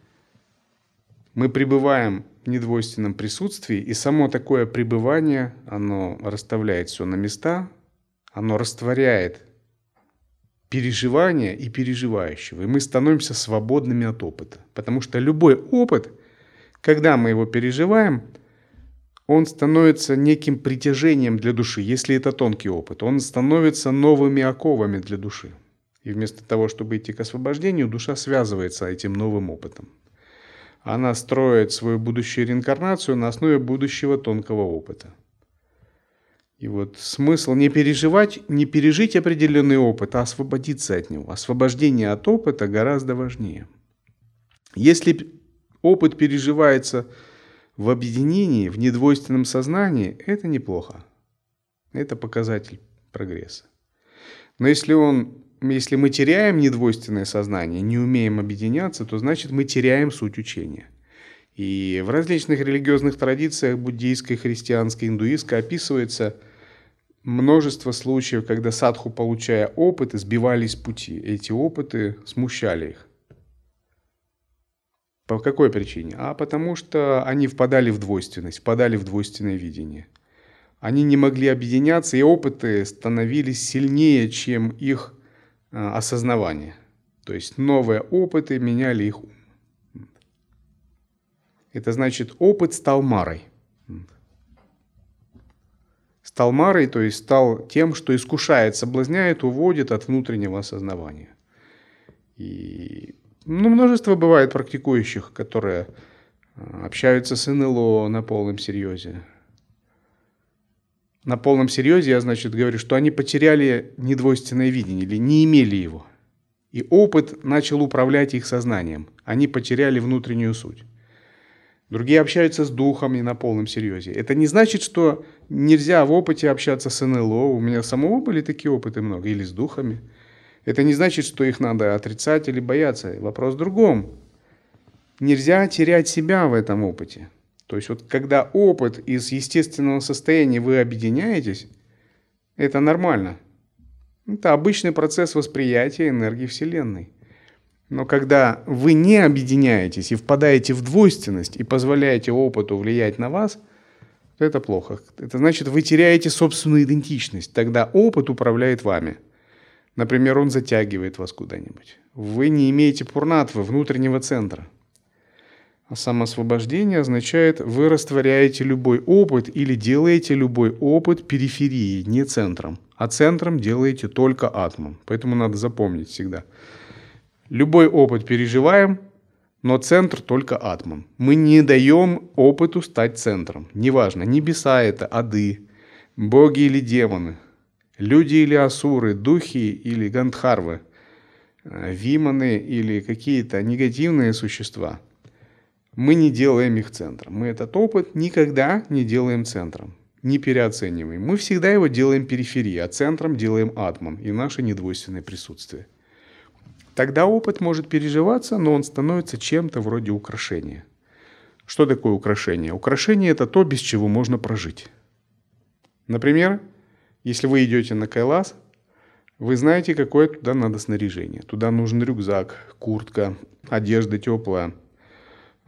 Мы пребываем в недвойственном присутствии, и само такое пребывание, оно расставляет все на места, оно растворяет переживания и переживающего, и мы становимся свободными от опыта. Потому что любой опыт, когда мы его переживаем, он становится неким притяжением для души. Если это тонкий опыт, он становится новыми оковами для души. И вместо того, чтобы идти к освобождению, душа связывается этим новым опытом. Она строит свою будущую реинкарнацию на основе будущего тонкого опыта. И вот смысл не переживать, не пережить определенный опыт, а освободиться от него. Освобождение от опыта гораздо важнее. Если опыт переживается в объединении, в недвойственном сознании, это неплохо. Это показатель прогресса. Но если мы теряем недвойственное сознание, не умеем объединяться, то значит мы теряем суть учения. И в различных религиозных традициях, буддийской, христианской, индуистской, описывается множество случаев, когда садху, получая опыт, сбивались с пути. Эти опыты смущали их. По какой причине? Потому что они впадали в двойственность, впадали в двойственное видение. Они не могли объединяться, и опыты становились сильнее, чем их осознавание. То есть новые опыты меняли их ум. Это значит, опыт стал марой. Стал марой, то есть стал тем, что искушает, соблазняет, уводит от внутреннего осознавания. И множество бывает практикующих, которые общаются с НЛО на полном серьезе. На полном серьезе я, говорю, что они потеряли недвойственное видение или не имели его. И опыт начал управлять их сознанием. Они потеряли внутреннюю суть. Другие общаются с духами на полном серьезе. Это не значит, что нельзя в опыте общаться с НЛО. У меня самого были такие опыты много. Или с духами. Это не значит, что их надо отрицать или бояться. Вопрос в другом. Нельзя терять себя в этом опыте. То есть вот когда опыт из естественного состояния вы объединяетесь, это нормально. Это обычный процесс восприятия энергии Вселенной. Но когда вы не объединяетесь и впадаете в двойственность и позволяете опыту влиять на вас, то это плохо. Это значит, вы теряете собственную идентичность. Тогда опыт управляет вами. Например, он затягивает вас куда-нибудь. Вы не имеете пурнатвы, внутреннего центра. А самоосвобождение означает, вы растворяете любой опыт или делаете любой опыт периферией, не центром. А центром делаете только атман. Поэтому надо запомнить всегда. Любой опыт переживаем, но центр только атман. Мы не даем опыту стать центром. Неважно, небеса это, ады, боги или демоны, люди или асуры, духи или гандхарвы, виманы или какие-то негативные существа. Мы не делаем их центром. Мы этот опыт никогда не делаем центром, не переоцениваем. Мы всегда его делаем периферией, а центром делаем атман и наше недвойственное присутствие. Тогда опыт может переживаться, но он становится чем-то вроде украшения. Что такое украшение? Украшение – это то, без чего можно прожить. Например, если вы идете на Кайлас, вы знаете, какое туда надо снаряжение. Туда нужен рюкзак, куртка, одежда теплая,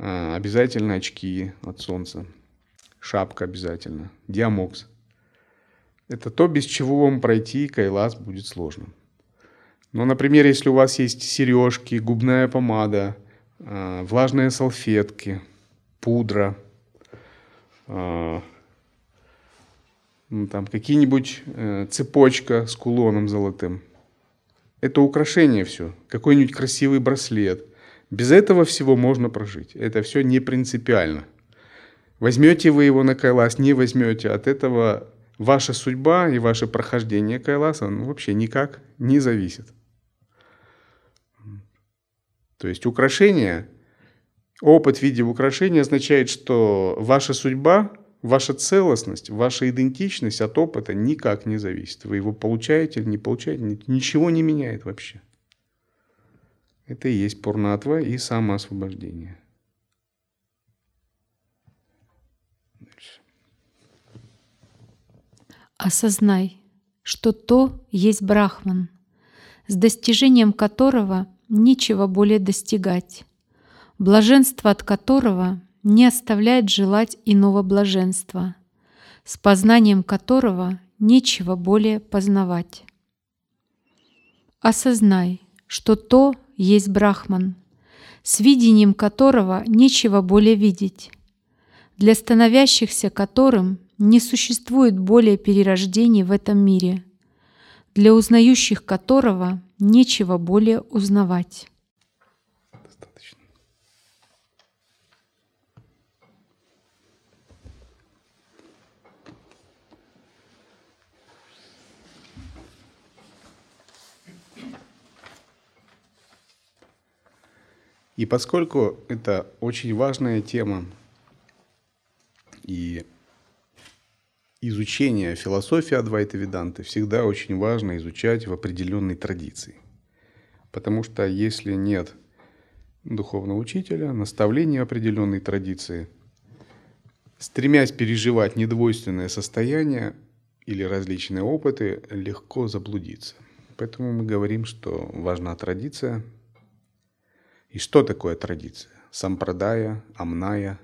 Обязательно очки от солнца. Шапка обязательно. Диамокс. Это то, без чего вам пройти кайлас будет сложно. Но, например, если у вас есть сережки, губная помада, влажные салфетки, пудра, там какие-нибудь цепочка с кулоном золотым. Это украшение все. Какой-нибудь красивый браслет. Без этого всего можно прожить. Это все не принципиально. Возьмете вы его на кайлас, не возьмете. От этого ваша судьба и ваше прохождение кайласа вообще никак не зависит. То есть украшение, опыт в виде украшения означает, что ваша судьба, ваша целостность, ваша идентичность от опыта никак не зависит. Вы его получаете или не получаете, ничего не меняет вообще. Это и есть пурнатва и самоосвобождение. Дальше. Осознай, что то есть Брахман, с достижением которого нечего более достигать, блаженство от которого не оставляет желать иного блаженства, с познанием которого нечего более познавать. Осознай, что то есть Брахман, с видением которого нечего более видеть, для становящихся которым не существует более перерождений в этом мире, для узнающих которого нечего более узнавать. Достаточно. И поскольку это очень важная тема, и изучение философии Адвайта Веданты всегда очень важно изучать в определенной традиции. Потому что если нет духовного учителя, наставления определенной традиции, стремясь переживать недвойственное состояние или различные опыты, легко заблудиться. Поэтому мы говорим, что важна традиция. И что такое традиция? Сампрадая, амная,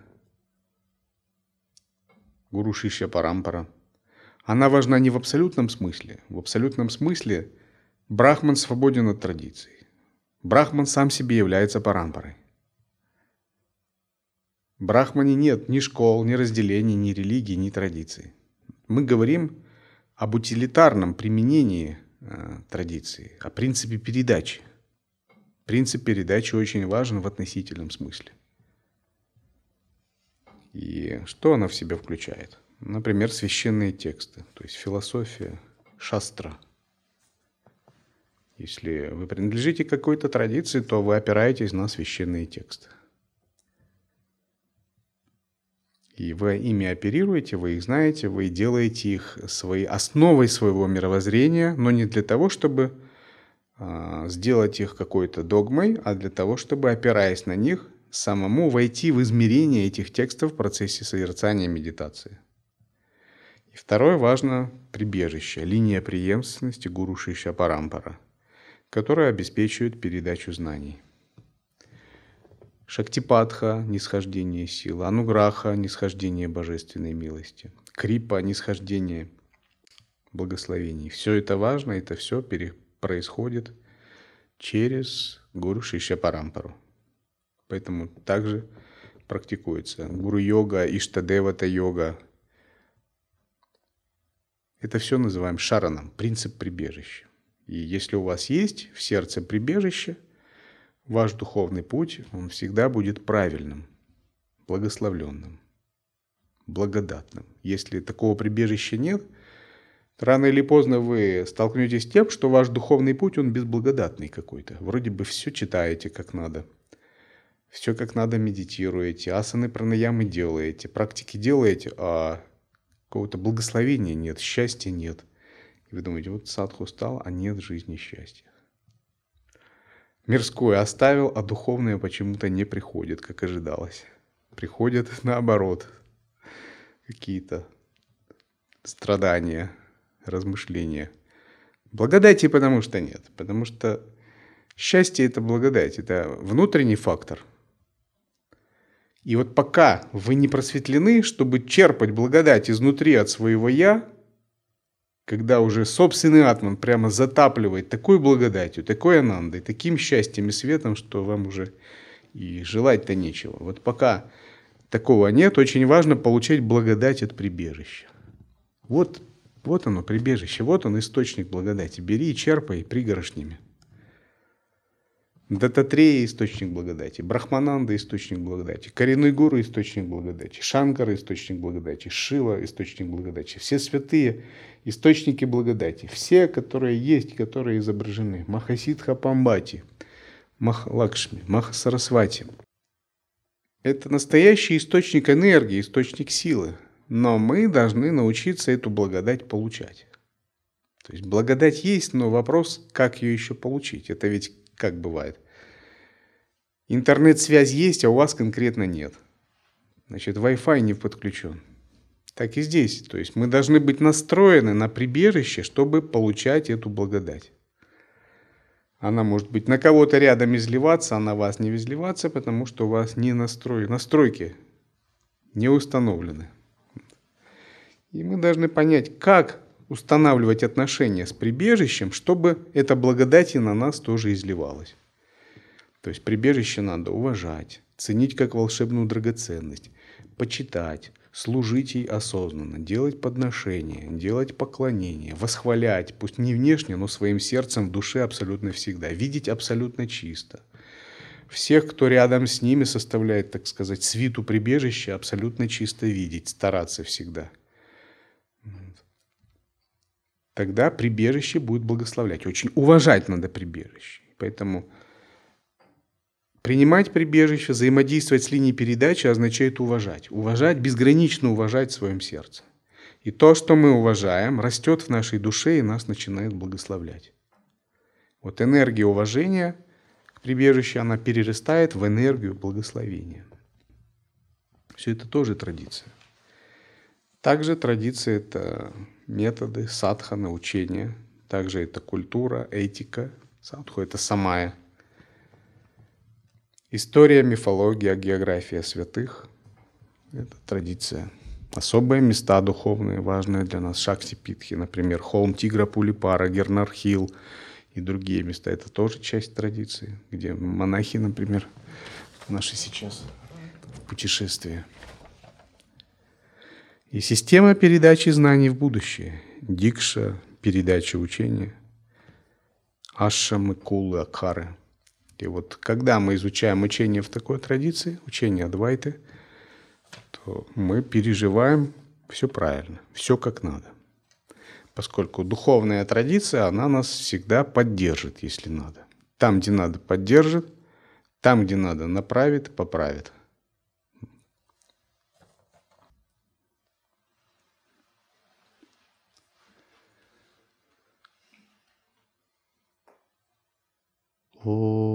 гуру шишья парампара. Она важна не в абсолютном смысле. В абсолютном смысле брахман свободен от традиций. Брахман сам себе является парампарой. В брахмане нет ни школ, ни разделений, ни религий, ни традиций. Мы говорим об утилитарном применении традиции, о принципе передачи. Принцип передачи очень важен в относительном смысле. И что она в себя включает? Например, священные тексты, то есть философия, шастра. Если вы принадлежите к какой-то традиции, то вы опираетесь на священные тексты. И вы ими оперируете, вы их знаете, вы делаете их основой своего мировоззрения, но не для того, чтобы сделать их какой-то догмой, а для того, чтобы, опираясь на них, самому войти в измерение этих текстов в процессе созерцания медитации. И второе важно прибежище, линия преемственности гуру шишья парампара, которая обеспечивает передачу знаний. Шактипатха – нисхождение силы, ануграха – нисхождение божественной милости, крипа – нисхождение благословений. Все это важно, это все происходит через гуру шишья парампару. Поэтому также практикуется гуру-йога, иштадевата-йога. Это все называем шараном, принцип прибежища. И если у вас есть в сердце прибежище, ваш духовный путь, он всегда будет правильным, благословленным, благодатным. Если такого прибежища нет, рано или поздно вы столкнетесь с тем, что ваш духовный путь, он безблагодатный какой-то. Вроде бы все читаете как надо, все как надо медитируете, асаны, пранаямы делаете, практики делаете, а какого-то благословения нет, счастья нет. И вы думаете, вот садху стал, а нет жизни счастья. Мирское оставил, а духовное почему-то не приходит, как ожидалось. Приходят наоборот какие-то страдания, размышления. Благодати потому что нет. Потому что счастье – это благодать, это внутренний фактор. И вот пока вы не просветлены, чтобы черпать благодать изнутри от своего «я», когда уже собственный атман прямо затапливает такой благодатью, такой анандой, таким счастьем и светом, что вам уже и желать-то нечего. Вот пока такого нет, очень важно получать благодать от прибежища. Вот оно, прибежище, вот он, источник благодати. Бери и черпай пригорошнями. Дататрея – источник благодати, Брахмананда – источник благодати, коренной гуру – источник благодати, Шанкара – источник благодати, Шива – источник благодати. Все святые – источники благодати. Все, которые есть, которые изображены. Махасидха Памбати, Махалакшми, Махасарасвати. Это настоящий источник энергии, источник силы. Но мы должны научиться эту благодать получать. То есть благодать есть, но вопрос, как ее еще получить. Это ведь как бывает. Интернет-связь есть, а у вас конкретно нет. Значит, Wi-Fi не подключен. Так и здесь. То есть мы должны быть настроены на прибежище, чтобы получать эту благодать. Она может быть на кого-то рядом изливаться, а на вас не изливаться, потому что у вас не настройки не установлены. И мы должны понять, как устанавливать отношения с прибежищем, чтобы эта благодать и на нас тоже изливалась. То есть прибежище надо уважать, ценить как волшебную драгоценность, почитать, служить ей осознанно, делать подношения, делать поклонения, восхвалять, пусть не внешне, но своим сердцем в душе абсолютно всегда, видеть абсолютно чисто. Всех, кто рядом с ними составляет, так сказать, свиту прибежища, абсолютно чисто видеть, стараться всегда. Тогда прибежище будет благословлять. Очень уважать надо прибежище. Поэтому принимать прибежище, взаимодействовать с линией передачи означает уважать. Уважать, безгранично уважать в своем сердце. И то, что мы уважаем, растет в нашей душе и нас начинает благословлять. Вот энергия уважения к прибежищу, она перерастает в энергию благословения. Все это тоже традиция. Также традиция – это методы, садхана, учения. Также это культура, этика. Садху – это самая. История, мифология, география святых – это традиция. Особые места духовные, важные для нас, Шакти-питхи, например, холм Тигра Пулипара, Гернар-Хилл и другие места. Это тоже часть традиции, где монахи, например, наши сейчас в путешествии. И система передачи знаний в будущее. Дикша, передача учения, ашамы, кулы, акхары. И вот когда мы изучаем учение в такой традиции, учение Адвайты, то мы переживаем все правильно, все как надо. Поскольку духовная традиция, она нас всегда поддержит, если надо. Там, где надо, поддержит, там, где надо, направит, поправит. О